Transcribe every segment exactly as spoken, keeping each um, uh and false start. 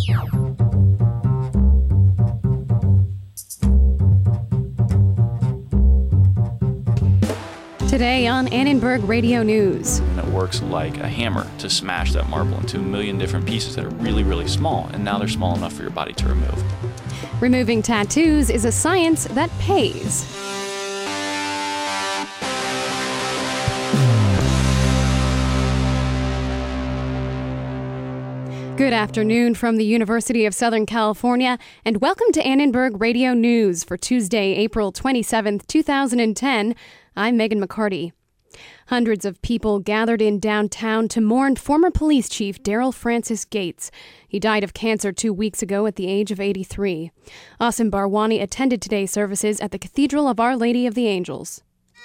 Today on Annenberg Radio News. And it works like a hammer to smash that marble into a million different pieces that are really, really small, and now they're small enough for your body to remove. Removing tattoos is a science that pays. Good afternoon from the University of Southern California, and welcome to Annenberg Radio News for Tuesday, April twenty-seventh, two thousand ten. I'm Megan McCarty. Hundreds of people gathered in downtown to mourn former police chief Darrell Francis Gates. He died of cancer two weeks ago at the age of eighty-three. Asim Barwani attended today's services at the Cathedral of Our Lady of the Angels.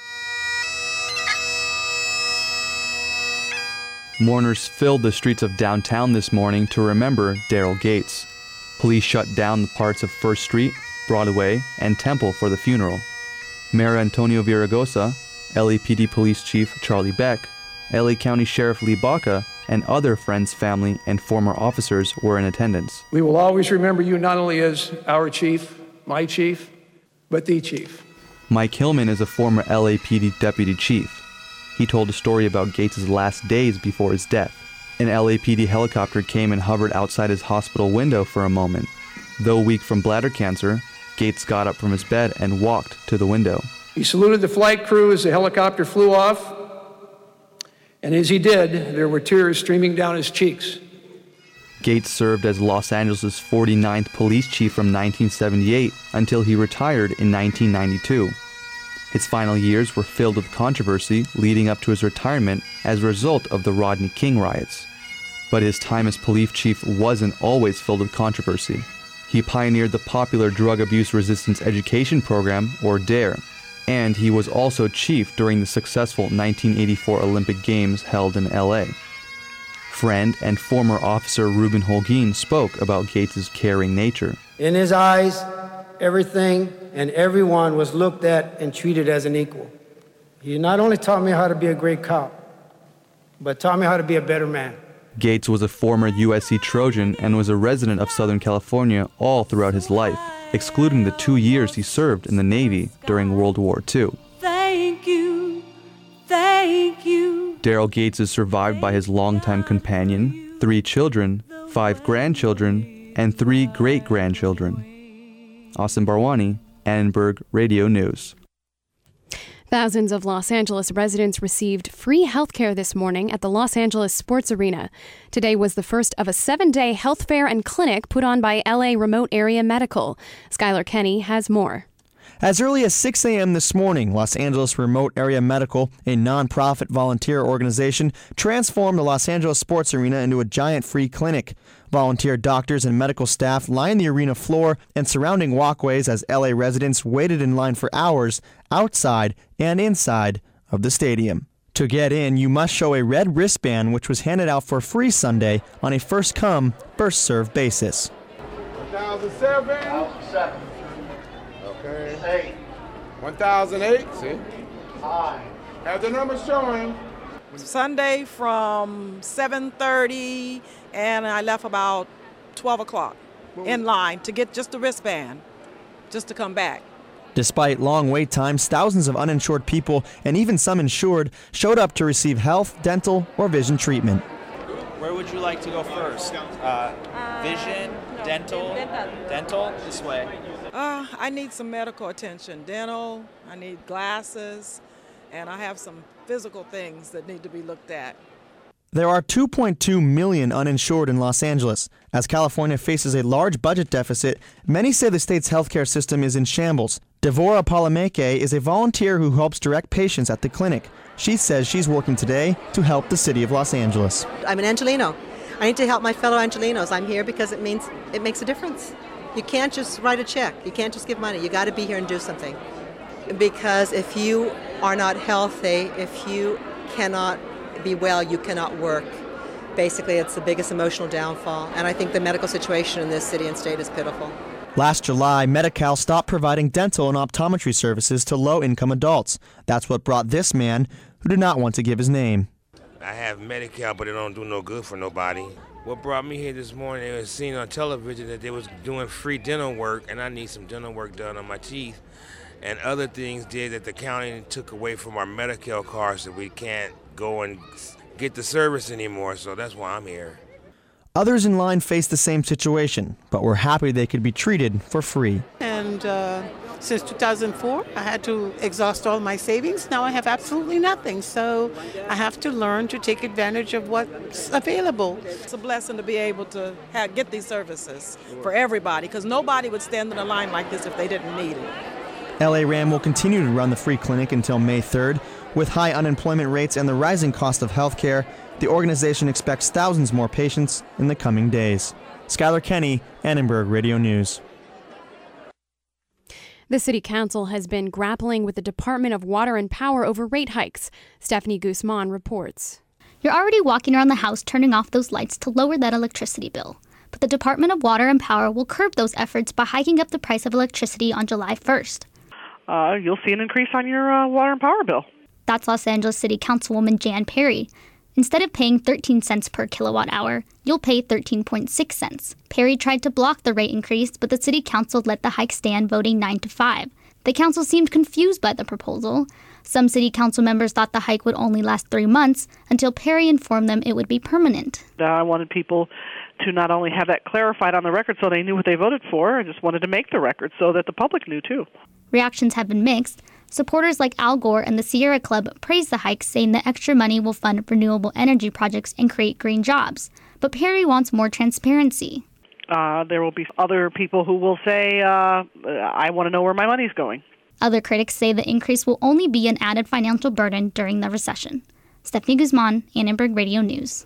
Mourners filled the streets of downtown this morning to remember Darrell Gates. Police shut down the parts of First Street, Broadway, and Temple for the funeral. Mayor Antonio Villaraigosa, L A P D Police Chief Charlie Beck, L A County Sheriff Lee Baca, and other friends, family, and former officers were in attendance. We will always remember you not only as our chief, my chief, but the chief. Mike Hillman is a former L A P D deputy chief. He told a story about Gates' last days before his death. An L A P D helicopter came and hovered outside his hospital window for a moment. Though weak from bladder cancer, Gates got up from his bed and walked to the window. He saluted the flight crew as the helicopter flew off, and as he did, there were tears streaming down his cheeks. Gates served as Los Angeles' forty-ninth police chief from nineteen seventy-eight until he retired in nineteen ninety-two. His final years were filled with controversy leading up to his retirement as a result of the Rodney King riots. But his time as police chief wasn't always filled with controversy. He pioneered the popular Drug Abuse Resistance Education Program, or DARE, and he was also chief during the successful nineteen eighty-four Olympic Games held in L A. Friend and former officer Ruben Holguin spoke about Gates' caring nature. In his eyes, everything and everyone was looked at and treated as an equal. He not only taught me how to be a great cop, but taught me how to be a better man. Gates was a former U S C Trojan and was a resident of Southern California all throughout his life, excluding the two years he served in the Navy during World War Two. Thank you, thank you. Darrell Gates is survived by his longtime companion, three children, five grandchildren, and three great-grandchildren. Asim Barwani, Annenberg Radio News. Thousands of Los Angeles residents received free health care this morning at the Los Angeles Sports Arena. Today was the first of a seven-day health fair and clinic put on by L A Remote Area Medical. Skylar Kenny has more. As early as six a.m. this morning, Los Angeles Remote Area Medical, a nonprofit volunteer organization, transformed the Los Angeles Sports Arena into a giant free clinic. Volunteer doctors and medical staff lined the arena floor and surrounding walkways as L A residents waited in line for hours outside and inside of the stadium. To get in, you must show a red wristband, which was handed out for free Sunday on a first-come, first-served basis. one thousand seven. one thousand seven. Okay. Eight. one thousand eight. See? Five. Have the numbers showing. Sunday from seven thirty, and I left about twelve o'clock in line to get just the wristband, just to come back. Despite long wait times, thousands of uninsured people, and even some insured, showed up to receive health, dental, or vision treatment. Where would you like to go first? Uh, vision, no. dental, dental, dental, this way. Uh, I need some medical attention, dental, I need glasses, and I have some physical things that need to be looked at. There are two point two million uninsured in Los Angeles. As California faces a large budget deficit, many say the state's healthcare system is in shambles. Devora Palameke is a volunteer who helps direct patients at the clinic. She says she's working today to help the city of Los Angeles. I'm an Angelino. I need to help my fellow Angelinos. I'm here because it means it makes a difference. You can't just write a check. You can't just give money. You got to be here and do something. Because if you are not healthy, if you cannot be well, you cannot work. Basically, it's the biggest emotional downfall. And I think the medical situation in this city and state is pitiful. Last July, Medi-Cal stopped providing dental and optometry services to low-income adults. That's what brought this man, who did not want to give his name. I have Medi-Cal, but it don't do no good for nobody. What brought me here this morning, I was seeing on television that they was doing free dental work, and I need some dental work done on my teeth. And other things did that the county took away from our Medi-Cal cards, so we can't go and get the service anymore, so that's why I'm here. Others in line faced the same situation, but were happy they could be treated for free. And uh, since two thousand four, I had to exhaust all my savings. Now I have absolutely nothing, so I have to learn to take advantage of what's available. It's a blessing to be able to have, get these services for everybody, because nobody would stand in a line like this if they didn't need it. L A RAM will continue to run the free clinic until May third. With high unemployment rates and the rising cost of health care, the organization expects thousands more patients in the coming days. Skylar Kenny, Annenberg Radio News. The City Council has been grappling with the Department of Water and Power over rate hikes. Stephanie Guzman reports. You're already walking around the house turning off those lights to lower that electricity bill. But the Department of Water and Power will curb those efforts by hiking up the price of electricity on July first. Uh, you'll see an increase on your uh, water and power bill. That's Los Angeles City Councilwoman Jan Perry. Instead of paying thirteen cents per kilowatt hour, you'll pay thirteen point six cents. Perry tried to block the rate increase, but the City Council let the hike stand, voting nine to five. The council seemed confused by the proposal. Some City Council members thought the hike would only last three months until Perry informed them it would be permanent. Uh, I wanted people to not only have that clarified on the record so they knew what they voted for, I just wanted to make the record so that the public knew too. Reactions have been mixed. Supporters like Al Gore and the Sierra Club praise the hike, saying the extra money will fund renewable energy projects and create green jobs. But Perry wants more transparency. Uh, there will be other people who will say, uh, I want to know where my money's going. Other critics say the increase will only be an added financial burden during the recession. Stephanie Guzman, Annenberg Radio News.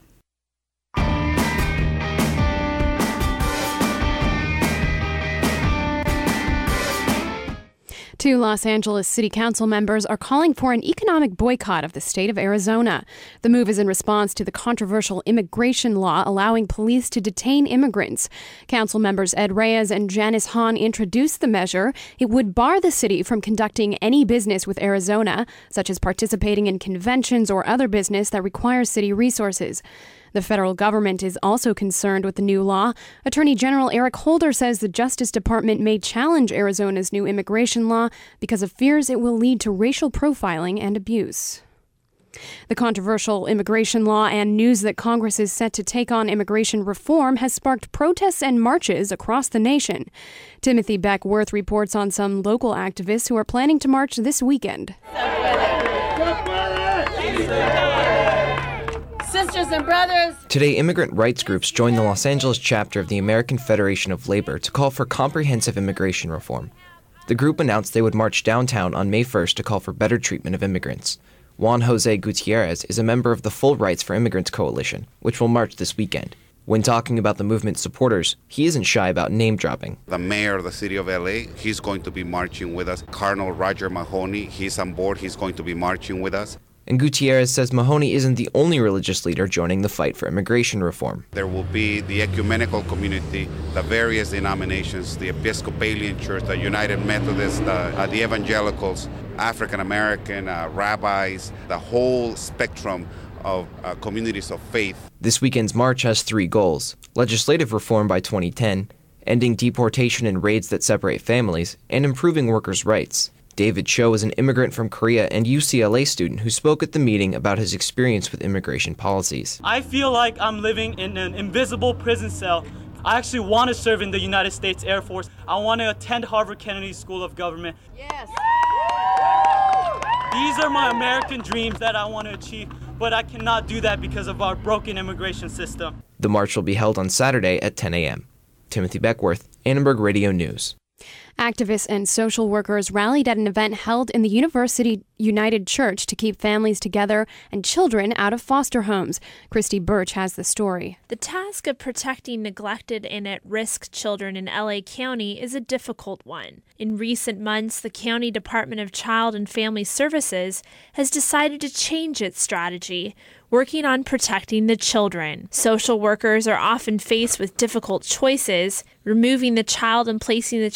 Two Los Angeles City Council members are calling for an economic boycott of the state of Arizona. The move is in response to the controversial immigration law allowing police to detain immigrants. Council members Ed Reyes and Janice Hahn introduced the measure. It would bar the city from conducting any business with Arizona, such as participating in conventions or other business that requires city resources. The federal government is also concerned with the new law. Attorney General Eric Holder says the Justice Department may challenge Arizona's new immigration law because of fears it will lead to racial profiling and abuse. The controversial immigration law and news that Congress is set to take on immigration reform has sparked protests and marches across the nation. Timothy Beckworth reports on some local activists who are planning to march this weekend. Sisters and brothers. Today, immigrant rights groups joined the Los Angeles chapter of the American Federation of Labor to call for comprehensive immigration reform. The group announced they would march downtown on May first to call for better treatment of immigrants. Juan Jose Gutierrez is a member of the Full Rights for Immigrants Coalition, which will march this weekend. When talking about the movement's supporters, he isn't shy about name-dropping. The mayor of the city of L A, he's going to be marching with us. Colonel Roger Mahoney, he's on board, he's going to be marching with us. And Gutierrez says Mahoney isn't the only religious leader joining the fight for immigration reform. There will be the ecumenical community, the various denominations, the Episcopalian Church, the United Methodists, the, uh, the Evangelicals, African American, uh, rabbis, the whole spectrum of uh, communities of faith. This weekend's march has three goals: legislative reform by twenty ten, ending deportation and raids that separate families, and improving workers' rights. David Cho is an immigrant from Korea and U C L A student who spoke at the meeting about his experience with immigration policies. I feel like I'm living in an invisible prison cell. I actually want to serve in the United States Air Force. I want to attend Harvard Kennedy School of Government. Yes. These are my American dreams that I want to achieve, but I cannot do that because of our broken immigration system. The march will be held on Saturday at ten a.m. Timothy Beckworth, Annenberg Radio News. Activists and social workers rallied at an event held in the University United Church to keep families together and children out of foster homes. Christy Birch has the story. The task of protecting neglected and at-risk children in L A County is a difficult one. In recent months, the County Department of Child and Family Services has decided to change its strategy, working on protecting the children. Social workers are often faced with difficult choices, removing the child and placing the child in a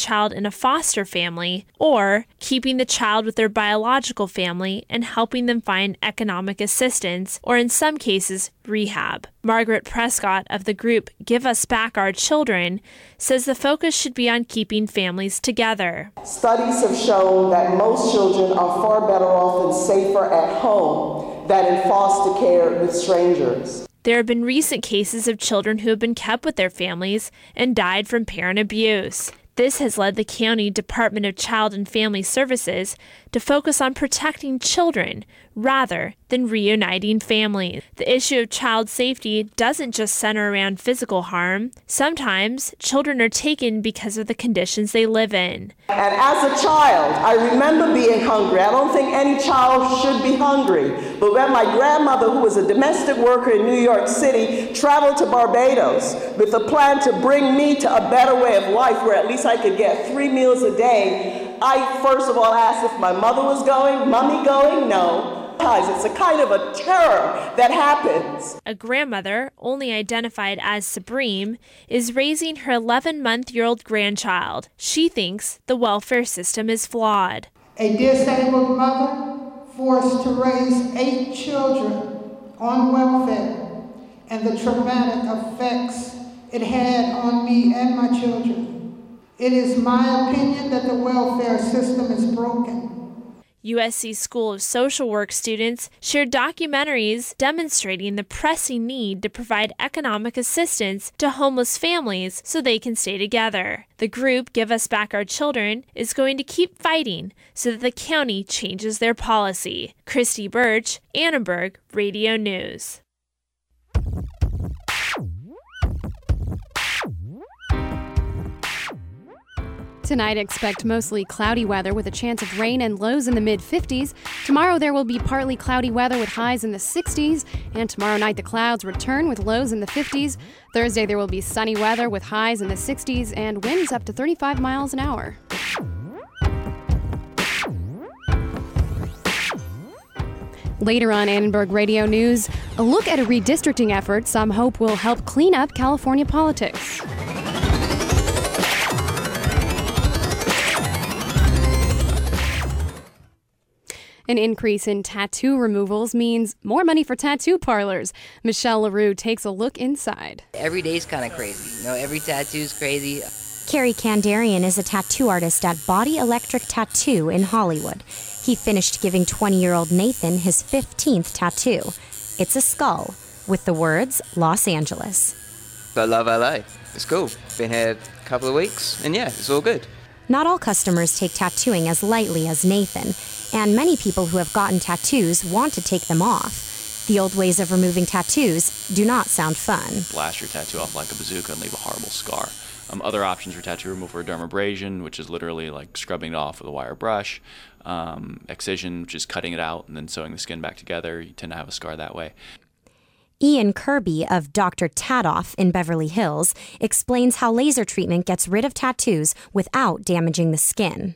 a foster family, or keeping the child with their biological family and helping them find economic assistance, or in some cases, rehab. Margaret Prescott of the group Give Us Back Our Children says the focus should be on keeping families together. Studies have shown that most children are far better off and safer at home than in foster care with strangers. There have been recent cases of children who have been kept with their families and died from parent abuse. This has led the County Department of Child and Family Services to focus on protecting children rather than reuniting families. The issue of child safety doesn't just center around physical harm. Sometimes children are taken because of the conditions they live in. And as a child, I remember being hungry. I don't think any child should be hungry. But when my grandmother, who was a domestic worker in New York City, traveled to Barbados with a plan to bring me to a better way of life where at least I could get three meals a day, I first of all asked if my mother was going, mommy going? No. It's a kind of a terror that happens. A grandmother, only identified as Sabrine, is raising her eleven-month-old grandchild. She thinks the welfare system is flawed. A disabled mother forced to raise eight children on welfare and the traumatic effects it had on me and my children. It is my opinion that the welfare system is broken. U S C School of Social Work students shared documentaries demonstrating the pressing need to provide economic assistance to homeless families so they can stay together. The group Give Us Back Our Children is going to keep fighting so that the county changes their policy. Christy Birch, Annenberg Radio News. Tonight, expect mostly cloudy weather with a chance of rain and lows in the mid fifties. Tomorrow, there will be partly cloudy weather with highs in the sixties. And tomorrow night, the clouds return with lows in the fifties. Thursday, there will be sunny weather with highs in the sixties and winds up to thirty-five miles an hour. Later on Annenberg Radio News, a look at a redistricting effort some hope will help clean up California politics. An increase in tattoo removals means more money for tattoo parlors. Michelle LaRue takes a look inside. Every day's kind of crazy. You know, every tattoo's crazy. Carrie Kandarian is a tattoo artist at Body Electric Tattoo in Hollywood. He finished giving twenty-year-old Nathan his fifteenth tattoo. It's a skull with the words Los Angeles. I love L A. It's cool. Been here a couple of weeks, and yeah, it's all good. Not all customers take tattooing as lightly as Nathan, and many people who have gotten tattoos want to take them off. The old ways of removing tattoos do not sound fun. Blast your tattoo off like a bazooka and leave a horrible scar. Um, other options for tattoo removal are dermabrasion, which is literally like scrubbing it off with a wire brush. Um, excision, which is cutting it out and then sewing the skin back together. You tend to have a scar that way. Ian Kirby of Doctor Tadoff in Beverly Hills explains how laser treatment gets rid of tattoos without damaging the skin.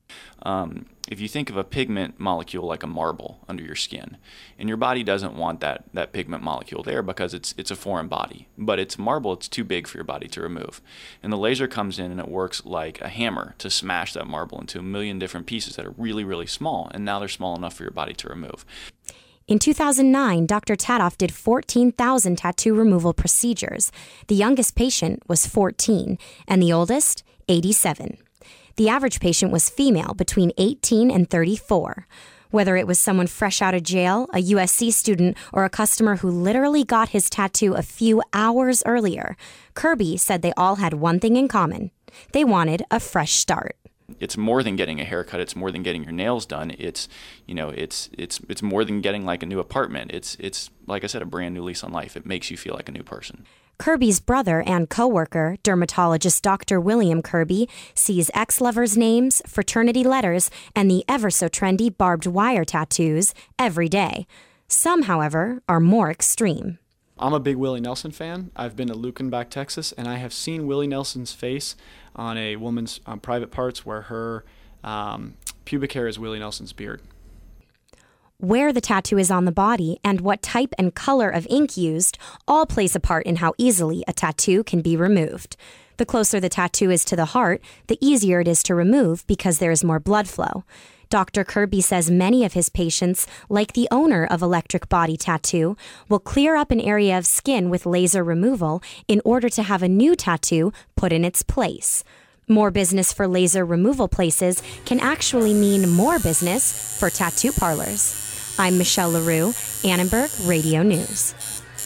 Um, if you think of a pigment molecule like a marble under your skin, and your body doesn't want that, that pigment molecule there because it's it's a foreign body, but it's marble, it's too big for your body to remove. And the laser comes in and it works like a hammer to smash that marble into a million different pieces that are really, really small, and now they're small enough for your body to remove. In two thousand nine, Doctor Tadoff did fourteen thousand tattoo removal procedures. The youngest patient was fourteen, and the oldest, eighty-seven. The average patient was female, between eighteen and thirty-four. Whether it was someone fresh out of jail, a U S C student, or a customer who literally got his tattoo a few hours earlier, Kirby said they all had one thing in common. They wanted a fresh start. It's more than getting a haircut. It's more than getting your nails done. It's, you know, it's it's it's more than getting like a new apartment. It's it's like I said, a brand new lease on life. It makes you feel like a new person. Kirby's brother and coworker, dermatologist Doctor William Kirby, sees ex-lovers' names, fraternity letters, and the ever-so-trendy barbed wire tattoos every day. Some, however, are more extreme. I'm a big Willie Nelson fan. I've been to Lukenbach, Texas, and I have seen Willie Nelson's face on a woman's um, private parts where her um, pubic hair is Willie Nelson's beard. Where the tattoo is on the body and what type and color of ink used all plays a part in how easily a tattoo can be removed. The closer the tattoo is to the heart, the easier it is to remove because there is more blood flow. Doctor Kirby says many of his patients, like the owner of Electric Body Tattoo, will clear up an area of skin with laser removal in order to have a new tattoo put in its place. More business for laser removal places can actually mean more business for tattoo parlors. I'm Michelle LaRue, Annenberg Radio News.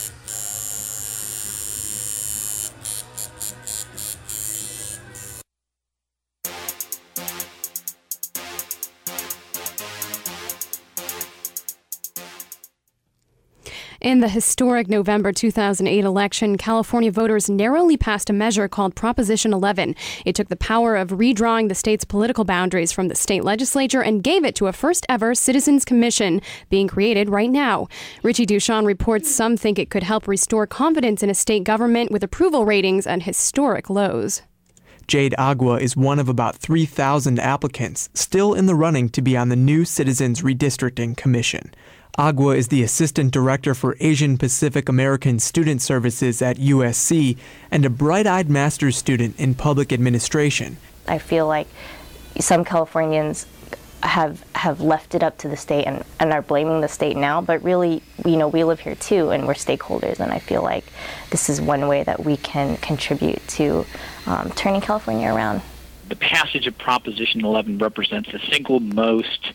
In the historic November two thousand eight election, California voters narrowly passed a measure called Proposition eleven. It took the power of redrawing the state's political boundaries from the state legislature and gave it to a first-ever Citizens Commission being created right now. Richie Duchan reports some think it could help restore confidence in a state government with approval ratings at historic lows. Jade Agua is one of about three thousand applicants still in the running to be on the new Citizens Redistricting Commission. Agua is the Assistant Director for Asian Pacific American Student Services at U S C and a bright-eyed master's student in public administration. I feel like some Californians have have left it up to the state and, and are blaming the state now, but really, you know, we live here too and we're stakeholders, and I feel like this is one way that we can contribute to um, turning California around. The passage of Proposition eleven represents the single most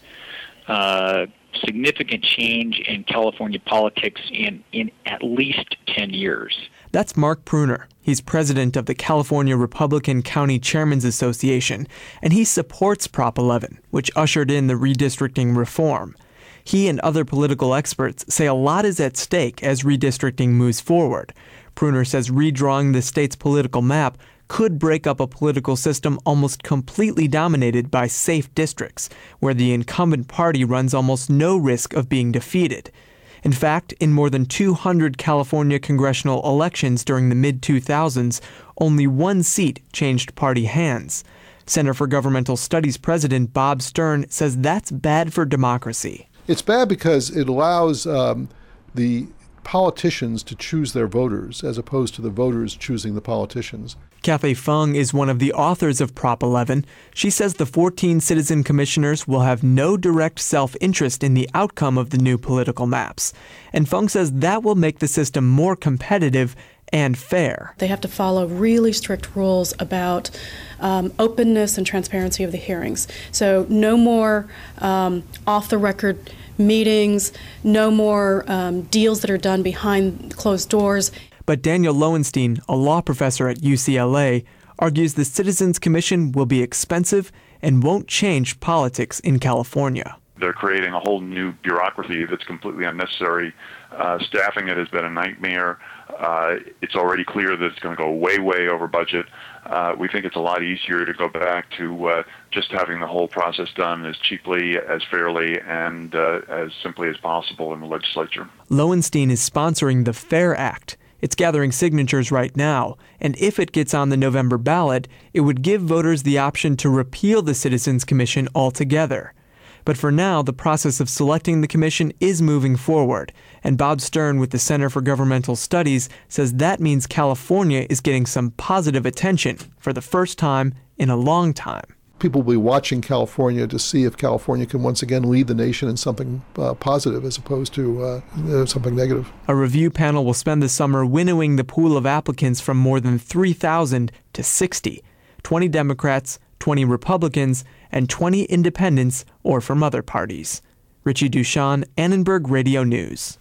uh, significant change in California politics in, in at least ten years. That's Mark Pruner. He's president of the California Republican County Chairmen's Association, and he supports Prop eleven, which ushered in the redistricting reform. He and other political experts say a lot is at stake as redistricting moves forward. Pruner says redrawing the state's political map could break up a political system almost completely dominated by safe districts, where the incumbent party runs almost no risk of being defeated. In fact, in more than two hundred California congressional elections during the mid two thousands, only one seat changed party hands. Center for Governmental Studies President Bob Stern says that's bad for democracy. It's bad because it allows um, the politicians to choose their voters as opposed to the voters choosing the politicians. Cathay Fung is one of the authors of Prop eleven. She says the fourteen citizen commissioners will have no direct self-interest in the outcome of the new political maps. And Fung says that will make the system more competitive and fair. They have to follow really strict rules about um, openness and transparency of the hearings. So no more um, off-the-record meetings, no more um, deals that are done behind closed doors. But Daniel Lowenstein, a law professor at U C L A, argues the Citizens Commission will be expensive and won't change politics in California. They're creating a whole new bureaucracy that's completely unnecessary. Uh, staffing it has been a nightmare. Uh, it's already clear that it's going to go way, way over budget. Uh, we think it's a lot easier to go back to uh, just having the whole process done as cheaply, as fairly, and uh, as simply as possible in the legislature. Lowenstein is sponsoring the FAIR Act. It's gathering signatures right now, and if it gets on the November ballot, it would give voters the option to repeal the Citizens Commission altogether. But for now, the process of selecting the commission is moving forward, and Bob Stern with the Center for Governmental Studies says that means California is getting some positive attention for the first time in a long time. People will be watching California to see if California can once again lead the nation in something uh, positive as opposed to uh, something negative. A review panel will spend the summer winnowing the pool of applicants from more than three thousand to sixty, twenty Democrats, twenty Republicans, and twenty independents or from other parties. Richie Duchan, Annenberg Radio News.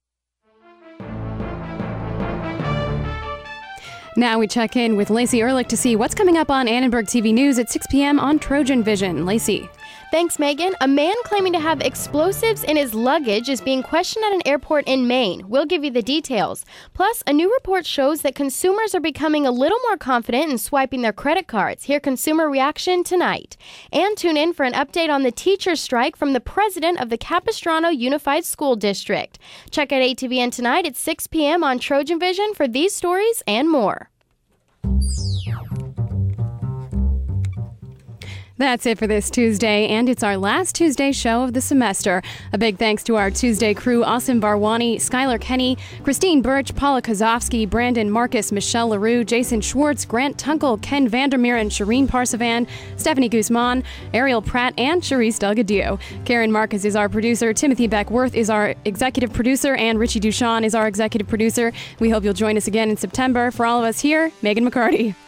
Now we check in with Lacey Ehrlich to see what's coming up on Annenberg T V News at six p.m. on Trojan Vision. Lacey. Thanks, Megan. A man claiming to have explosives in his luggage is being questioned at an airport in Maine. We'll give you the details. Plus, a new report shows that consumers are becoming a little more confident in swiping their credit cards. Hear consumer reaction tonight. And tune in for an update on the teacher strike from the president of the Capistrano Unified School District. Check out A T V N tonight at six p.m. on Trojan Vision for these stories and more. That's it for this Tuesday, and it's our last Tuesday show of the semester. A big thanks to our Tuesday crew, Asim Barwani, Skylar Kenny, Christine Birch, Paula Kozovsky, Brandon Marcus, Michelle LaRue, Jason Schwartz, Grant Tunkel, Ken Vandermeer, and Shireen Parsavan, Stephanie Guzman, Ariel Pratt, and Charisse Delgadillo. Karen Marcus is our producer, Timothy Beckworth is our executive producer, and Richie Duchan is our executive producer. We hope you'll join us again in September. For all of us here, Megan McCarty.